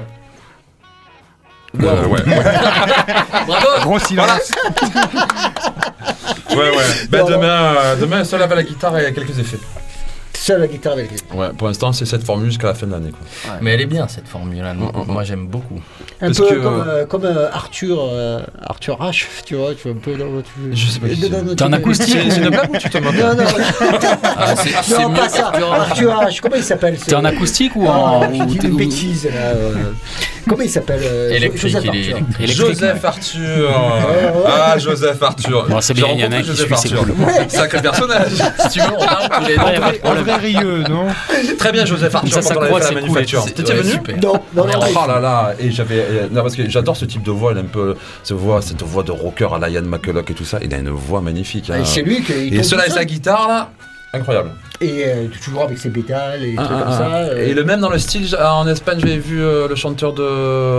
Bravo. Euh, ouais, ouais. Bravo. Gros silence. Ouais, ouais. Ben, Non. demain, euh, demain, seul avec la guitare et quelques effets. Seul la guitare avec les. Ouais, pour l'instant, c'est cette formule jusqu'à la fin de l'année. Quoi. Mais elle est bien cette formule-là. Mm, mm, Moi j'aime beaucoup. Un Parce peu que, comme, euh, euh, comme euh, Arthur, euh, Arthur H, tu vois, tu vois, un peu dans tu... Je sais pas qui c'est. Non, non, T'es en tu- acoustique. C'est c'est une blague ou tu te moques? Non, non, Ah, c'est c'est non, mieux pas ça. qu'Arthur. Arthur H, comment il s'appelle T'es en acoustique ou en. Ah, j'ai ou dit t'es- une ou- bêtise là. euh, Comment il s'appelle euh, Électrique, Joseph il est Arthur. électrique. électrique, Joseph ouais. Arthur. ouais. Ah, Joseph Arthur. Bon, c'est J'ai bien, il y en a rencontré un qui Joseph suit, c'est Arthur. Sacré personnage. Si tu veux, on parle tous les Ouais, y a pas de deux. Un problème. vrai rieux, non? Très bien, Joseph Arthur. Ça quand on avait s'accroît, fait c'est la cool. manufacture. C'est- T'étais ouais, venu? super. Non, non, non, Oh non, là là, et j'avais. euh, Non, parce que j'adore ce type de voix, il a un peu. Cette voix, cette voix de rocker à la Ian McCulloch et tout ça. Il a une voix magnifique. Ah, hein. et c'est lui qui il Et compose cela tout avec ça. sa guitare là, incroyable. Et euh, toujours avec ses pétales et des Ah, trucs ah, comme ah. ça. euh. Et le même dans le style, j'- en Espagne, j'avais vu euh, le chanteur de.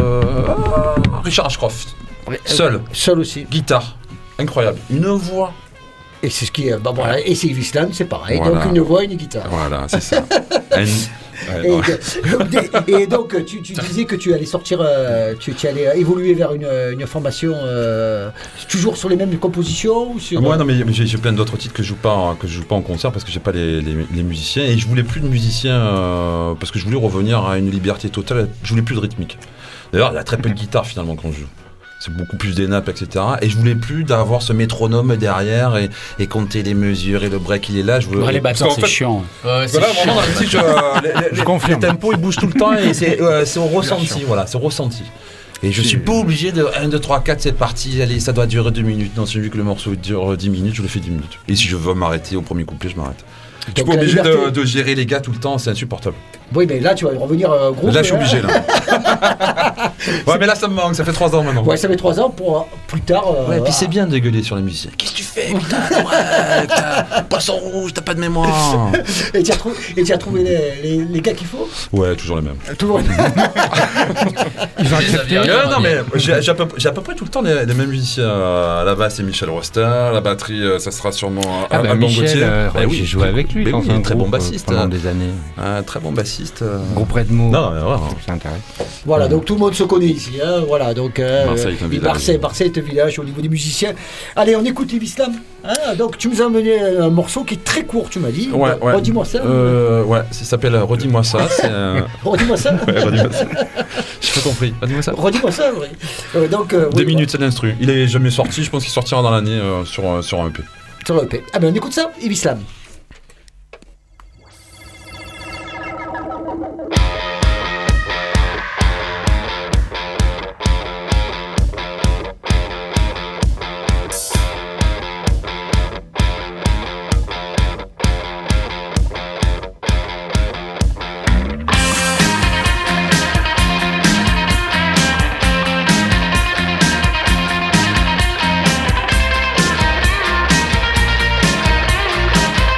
Ah, Richard Ashcroft. Ouais, euh, Seul, Seul aussi. guitare. Incroyable. Une voix. Et c'est ce qui est. Bah voilà, et c'est Islam, c'est pareil. Voilà. Donc une voix, une guitare. Voilà, c'est ça. Un- Ouais, Et, non. et donc, tu, tu disais que tu allais sortir, euh, tu, tu allais évoluer vers une, une formation euh, toujours sur les mêmes compositions ou sur, Moi, non, mais j'ai j'ai plein d'autres titres que je joue pas, en- que je joue pas en concert parce que j'ai pas les, les, les musiciens et je voulais plus de musiciens euh, parce que je voulais revenir à une liberté totale. Je voulais plus de rythmique. D'ailleurs, il y a très peu de guitare finalement quand je joue. C'est beaucoup plus des nappes, et cetera. Et je voulais plus d'avoir ce métronome derrière et, et compter les mesures et le break il est là. Je voulais... Ouais, les parce batteurs, qu'en c'est fait, chiant. Ouais, c'est Voilà, chiant. vraiment dans la musique, euh, les, les- Je les- confirme. les tempos ils bougent tout le temps et c'est euh, c'est au ressenti. Voilà, c'est au ressenti. Et je suis pas obligé de un, deux, trois, quatre, c'est parti, allez, ça doit durer deux minutes. Non, c'est vu que le morceau dure dix minutes, je le fais dix minutes. Et si je veux m'arrêter au premier couplet, je m'arrête. Je suis Donc, pas la obligé de, liberté. de gérer les gars tout le temps, c'est insupportable. Oui, mais là, tu vas revenir euh, gros. Là, je suis hein. obligé, là. Ouais, mais là, ça me manque, ça fait trois ans maintenant. Ouais, ça fait trois ans pour euh, plus tard. euh, Ouais, et puis voilà. c'est bien de gueuler sur les musiciens. Qu'est-ce que tu fais, putain? Ouais, putain, poisson rouge, t'as pas de mémoire. Et tu as trouvé, et tu as trouvé les, les, les gars qu'il faut. Ouais, toujours les mêmes. Toujours. Ils ont Les accepté. avions. Euh, non, mais j'ai j'ai à, peu- j'ai à peu près tout le temps les, les mêmes musiciens. Euh, à la basse, c'est Michel Roster. La batterie, euh, ça sera sûrement Ah un bah, Alban Michel, Gauthier. euh, Bah ouais, oui, j'ai joué avec lui mais dans oui, un très bon groupe, euh, bassiste. pendant des années. Un très bon bassiste. euh. Groupe Redmo. Non, mais ouais, ouais. C'est intéressant. Voilà, donc tout le monde se connaît ici. Hein, voilà, donc euh, Marseille est un et village. Marseille, Marseille est un village au niveau des musiciens. Allez, on écoute Ibislam. Hein, donc tu nous as amené un morceau qui est très court, tu m'as dit. Ouais, ouais. Redis-moi ça. Euh, ouais, ça s'appelle euh, Redis-moi ça. C'est, euh, Redis-moi ça. ouais, redis-moi ça. J'ai pas compris. Redis-moi ça. Redis-moi ça, oui. Euh, donc, euh, Deux oui, minutes, c'est l'instru. Il est jamais sorti, je pense qu'il sortira dans l'année euh, sur, euh, sur un E P. Sur le E P. Ah ben on écoute ça, Ibislam. Thank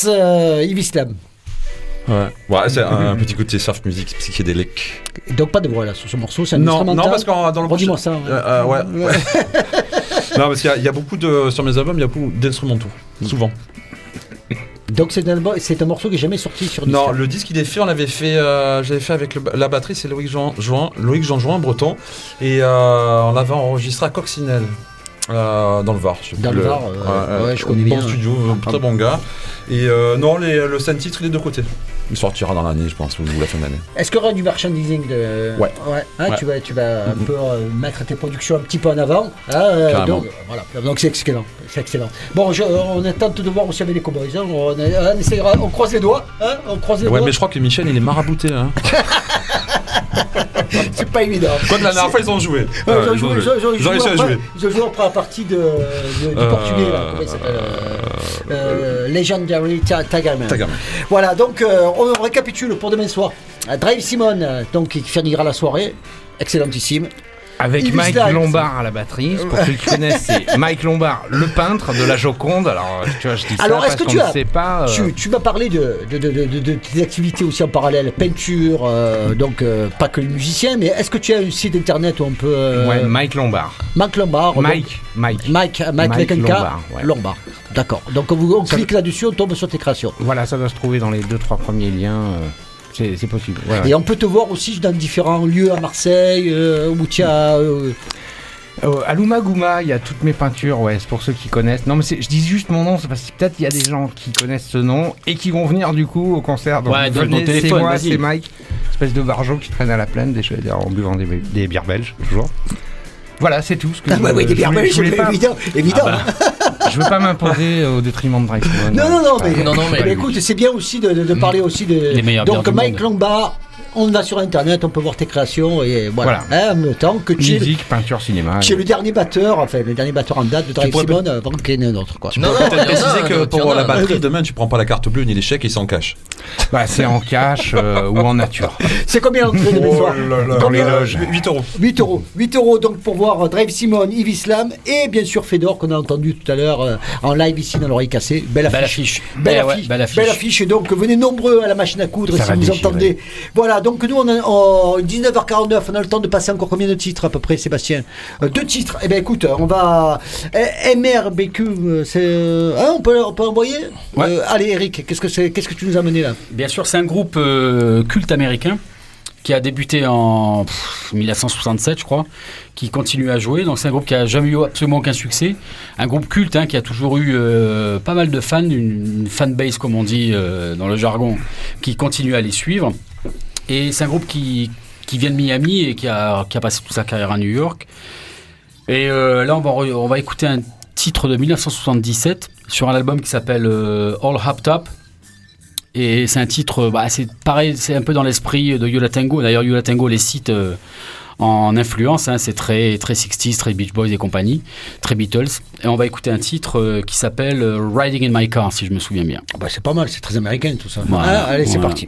euh, Yves Islam. Ouais, ouais c'est un, un petit côté surf musique psychédélique. Donc pas de voix là sur ce morceau, c'est un Non, instrumental. non, parce que dans le Redis-moi ça. Euh, euh, ouais. ouais. Non, parce qu'il y a, il y a beaucoup de sur mes albums, il y a beaucoup d'instrumentaux, souvent. Donc c'est un, c'est un morceau qui n'est jamais sorti sur disque. Non, le disque il est fait, on l'avait fait, euh, j'avais fait avec le, la batterie, c'est Loïc Jean Join, Loïc Jean Join, breton, et euh, on l'avait enregistré à Coccinelle. Euh, dans le Var, je sais Dans plus, le Var, euh, ouais, ouais, je connais bon bien. studio, un très bon gars. Et euh, non, les, le scène titre il est de côté. Il sortira dans l'année, je pense, ou la fin de l'année. Est-ce qu'il y aura du merchandising de... Ouais. ouais. Hein, Ouais. Tu vas, tu vas un Mhm. peu euh, mettre tes productions un petit peu en avant. Hein, euh, Carrément. donc, voilà. Donc c'est excellent, c'est excellent. Bon, je, on attend de voir aussi avec les Cowboys. Hein. On, on, essaiera, on croise les doigts. Hein, on croise les Ouais, doigts. mais je crois que Michel il est marabouté. Hein. C'est pas évident. Quoi que la dernière fois ils ont joué. Ouais, Ouais, ils ont ils joué, ont ils ont- ils ont Ils ont réussi à après- jouer. Ils ont joué après la partie de, de- du Euh, portugais, là. Comment il s'appelle euh, euh, Legendary Ta- Tigerman. Tigerman. Voilà, donc euh, on récapitule pour demain soir. Euh, Drive Simon, euh, donc, qui finira la soirée. Excellentissime. Avec Yves Mike Islam. Lombard à la batterie. Pour ceux qui connaissent, c'est Mike Lombard, le peintre de la Joconde. Alors, tu vois, je dis Alors, ça est-ce parce que tu qu'on as- ne sait pas. euh, Tu, tu m'as parlé de, de, de, de, de- de tes activités aussi en parallèle, peinture, euh, donc euh, pas que les musiciens, mais est-ce que tu as un site internet où on peut. euh, Ouais, Mike Lombard. Mike Lombard. Mike, Mike. Mike, Mike, Mike avec un K, Lombard, ouais. Lombard. D'accord. Donc on, vous- on Ça- clique là-dessus, on tombe sur tes créations. Voilà, ça doit se trouver dans les deux trois premiers liens. euh, c'est, c'est possible. Ouais, ouais. Et on peut te voir aussi dans différents lieux à Marseille, euh, où tu as. euh, Euh, à Lumagouma, il y a toutes mes peintures, ouais, c'est pour ceux qui connaissent. Non, mais c'est- je dis juste mon nom, c'est parce que peut-être il y a des gens qui connaissent ce nom et qui vont venir du coup au concert. Donc, Ouais, donne venez, ton téléphone, c'est moi, vas-y. c'est Mike, espèce de barjot qui traîne à la plaine, des, en buvant des, des bières belges, toujours. Voilà, c'est tout ce que Ah je, bah oui, des je bières voulais- belges, je voulais c'est pas, évident. évident. Ah bah. je veux pas m'imposer au détriment de Drive Simon. Non, non, non, mais, Non, non, mais- mais écoute, c'est bien aussi de, de- de parler aussi de. Les meilleures Donc bières du Mike monde. Lombard, on va sur internet, on peut voir tes créations et voilà. Voilà. Hein, en même temps que tu es, Musique, peinture, cinéma. tu es le dernier batteur, enfin le dernier batteur en date de Drive pourrais Simon avant qu'il y en ait un autre. Quoi. Non, non, Peut-être il y en a, préciser que donc, il y pour en a. la batterie, demain tu prends pas la carte bleue ni les chèques, ils s'en cachent. Bah, c'est en cash euh, ou en nature. C'est combien l'entrée de Oh soir Dans les loges. huit euros. huit euros. huit euros donc pour voir Drive Simon, Yves Islam et bien sûr Fedor qu'on a entendu tout à l'heure euh, en live ici dans l'oreille cassée. Belle affiche. Belle affiche. Belle, Eh ouais, affiche. belle affiche. Belle affiche. Et donc venez nombreux à la machine à coudre Ça si va vous déchirer. entendez. Voilà, donc nous on a en dix-neuf heures quarante-neuf, on a le temps de passer encore combien de titres à peu près Sébastien euh, Deux titres. Eh bien écoute, on va eh, M R B Q, euh, c'est euh, hein, on peut on peut envoyer Ouais. Euh, allez Eric, qu'est-ce que c'est qu'est-ce que tu nous as amené là? Bien sûr, c'est un groupe euh, culte américain qui a débuté en pff, dix-neuf cent soixante-sept, je crois, qui continue à jouer. Donc c'est un groupe qui a jamais eu absolument aucun succès. Un groupe culte hein, qui a toujours eu euh, pas mal de fans, une, une fanbase comme on dit euh, dans le jargon, qui continue à les suivre. Et c'est un groupe qui, qui vient de Miami et qui a, qui a passé toute sa carrière à New York. Et euh, là, on va, re- on va écouter un titre de dix-neuf cent soixante-dix-sept sur un album qui s'appelle euh, All Hopped Up. Et c'est un titre, bah, c'est pareil, c'est un peu dans l'esprit de Yo La Tengo. D'ailleurs, Yo La Tengo les cite euh, en influence. Hein, c'est très, très sixties, très Beach Boys et compagnie, très Beatles. Et on va écouter un titre euh, qui s'appelle euh, Riding in My Car, si je me souviens bien. Ah bah, c'est pas mal, c'est très américain tout ça. Voilà, Ah, allez, c'est voilà. parti.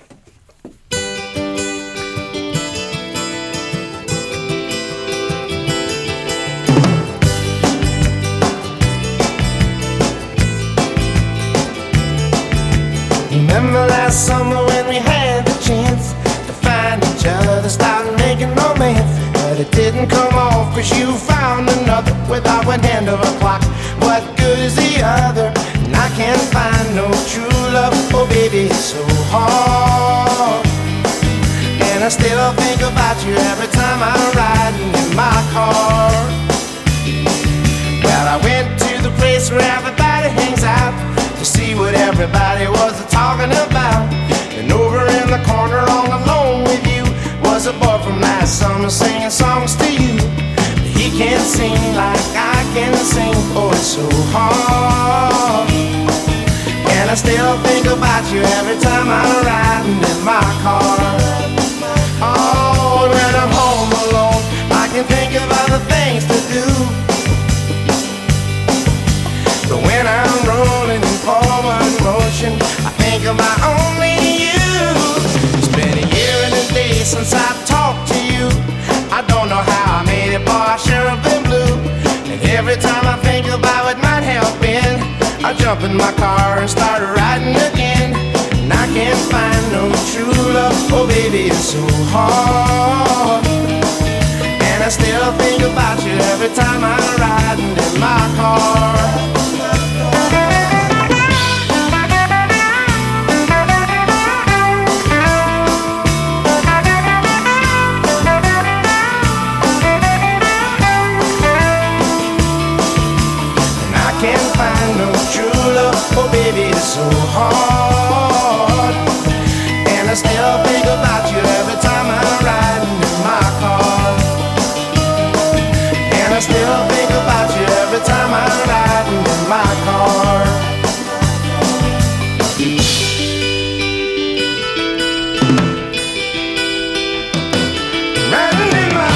Remember last summer when we had the chance to find each other, start making romance, but it didn't come off cause you found another without one hand of a clock. What good is the other? And I can't find no true love. Oh baby, it's so hard. And I still think about you every time I'm riding in my car. Well, I went to the place where everybody hangs out to see what everybody was talking about. And over in the corner all alone with you was a boy from last summer singing songs to you. He can't sing like I can sing, oh it's so hard. And I still think about you every time I'm riding in my car. Oh, when I'm home alone I can think of other things to do. But when I'm rolling in forward motion, I think about only you. It's been a year and a day since I've talked to you. I don't know how I made it, boy, I sure have been blue. And every time I think about what might have been, I jump jump in my car and start riding again. And I can't find no true love. Oh baby, it's so hard. And I still think about you every time I'm riding in my car. Oh baby, it's so hard. And I still think about you every time I'm riding in my car. And I still think about you every time I'm riding in my car. Riding in my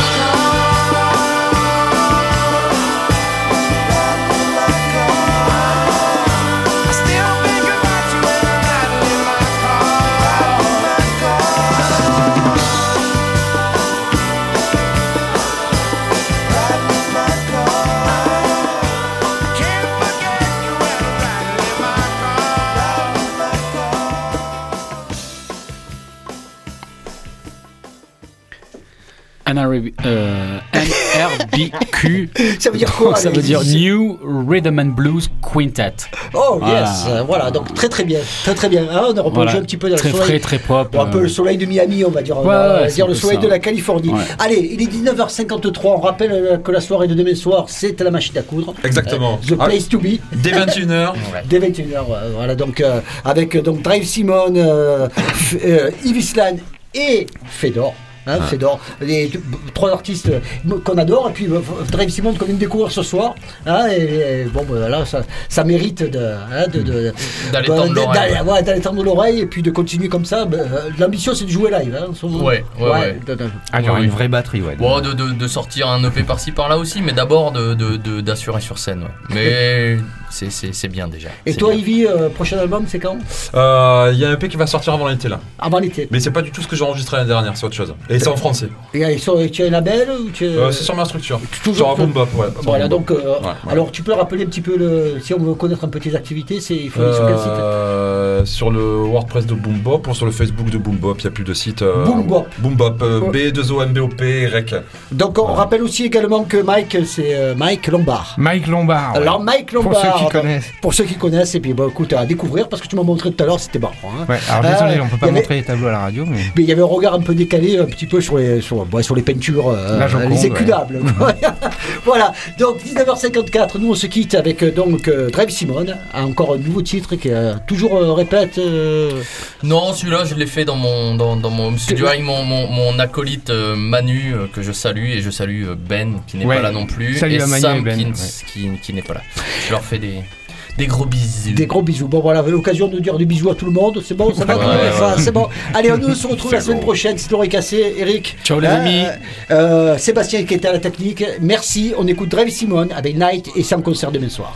N R B, euh, N R B Q. Ça veut dire quoi? Ça veut dire New Rhythm and Blues Quintet. Oh Voilà. yes, euh, voilà, donc très très bien, très très bien. Ah, on a replongé Voilà. un petit peu dans Très le soleil. frais, très pop. Bon, un peu euh, le soleil de Miami, on va dire, on Ouais, va ouais, dire c'est un le peu soleil ça. de la Californie. Ouais. Allez, il est dix-neuf heures cinquante-trois, on rappelle euh, que la soirée de demain soir, c'est à la machine à coudre. Exactement. Euh, the Ah, place to be. Dès vingt et une heures. Dès vingt et une heures, euh, voilà, donc euh, avec euh, donc Drive Simon, euh, f- euh, Yves Islan et Fedor. Hein, Ah. Fedor, les t- trois artistes euh, qu'on adore, et puis euh, Drive Simon qu'on vient de découvrir ce soir. Hein, et, et bon, ben, voilà, ça, ça mérite de, hein, de, de- D'aller ben, tendre l'oreille, d'aller- ouais, d'aller tendre l'oreille, et puis de continuer comme ça. Ben, euh, l'ambition, c'est de jouer live. Hein, en ce moment. Ouais, ouais, ouais. de- de- Ah, il y aura Ouais, une ouais. vraie batterie, ouais. Bon, de, de, de sortir un E P par-ci par-là aussi, mais d'abord de, de, de- d'assurer sur scène. Ouais. Mais c'est, c'est, c'est bien déjà. Et C'est toi, bien. Ivy, euh, prochain album, c'est quand? Euh, Il y a un E P qui va sortir avant l'été là. Avant l'été. Mais c'est pas du tout ce que j'ai enregistré l'année dernière, c'est autre chose. Et c'est en français. Et, euh, ils sont- tu as un label ou tu Euh, c'est sur ma structure. Toujours Sur un boom bap, ouais. Sur Voilà, un boom donc, bap. euh, Ouais, ouais. alors tu peux rappeler un petit peu, le, si on veut connaître un peu tes activités, c'est, il faut aller sur quel site? Euh, sur le WordPress de Boom Bap ou sur le Facebook de Boom Bap, il n'y a plus de site. euh, Boom Bap. Boom Bap, euh, Ouais. B deux O M B O P, R E C. Donc on rappelle aussi également que Mike, c'est euh, Mike Lombard. Mike Lombard. ouais. Alors Mike Pour Lombard, ceux qui connaissent. pour ceux qui connaissent, et puis bah, écoute, à découvrir, parce que tu m'as montré tout à l'heure, c'était marrant. Hein. Ouais, alors Euh, désolé, on peut pas il y avait- montrer les tableaux à la radio, mais. Mais il y avait un regard un peu décalé, un petit peu sur les, sur, ouais, sur les peintures, euh, La Joconde, les écudables. quoi. Voilà, donc dix-neuf heures cinquante-quatre, nous on se quitte avec euh, donc euh, Drive Simon, encore un nouveau titre qui euh, toujours euh, répète. euh, Non, celui-là, je l'ai fait dans mon, dans, dans mon studio avec mon, mon, mon acolyte euh, Manu, euh, que je salue, et je salue euh, Ben, qui n'est Ouais. pas là non plus, Salut et à Manu Sam, et Ben, qui, ouais. qui, qui n'est pas là. Je leur fais des, des gros bisous. Des gros bisous. Bon voilà, l'occasion de dire des bisous à tout le monde. C'est bon, ça va, Ouais, tout le monde, ouais, ça, ouais. c'est bon. Allez, on nous se retrouve la semaine prochaine. C'est l'oreille cassée. Eric. Ciao, les Euh, amis. euh, Sébastien qui était à la technique. Merci. On écoute Drive Simon avec Night et Sam concert demain soir.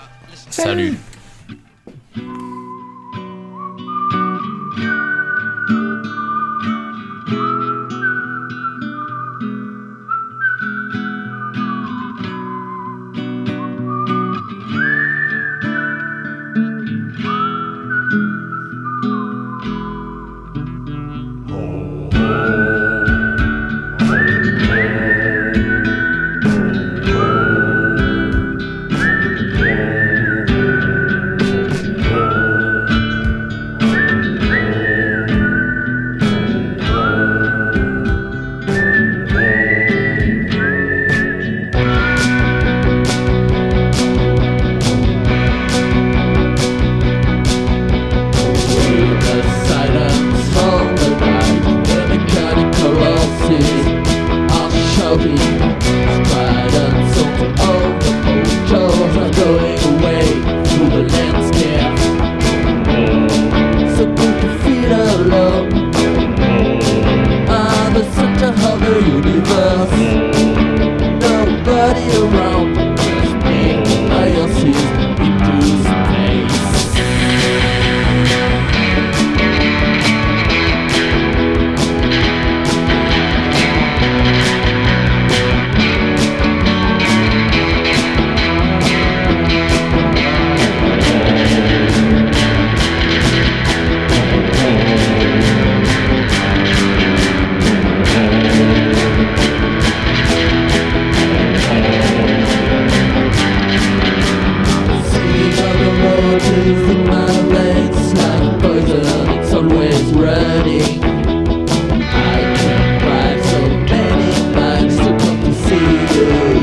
Salut. cassé.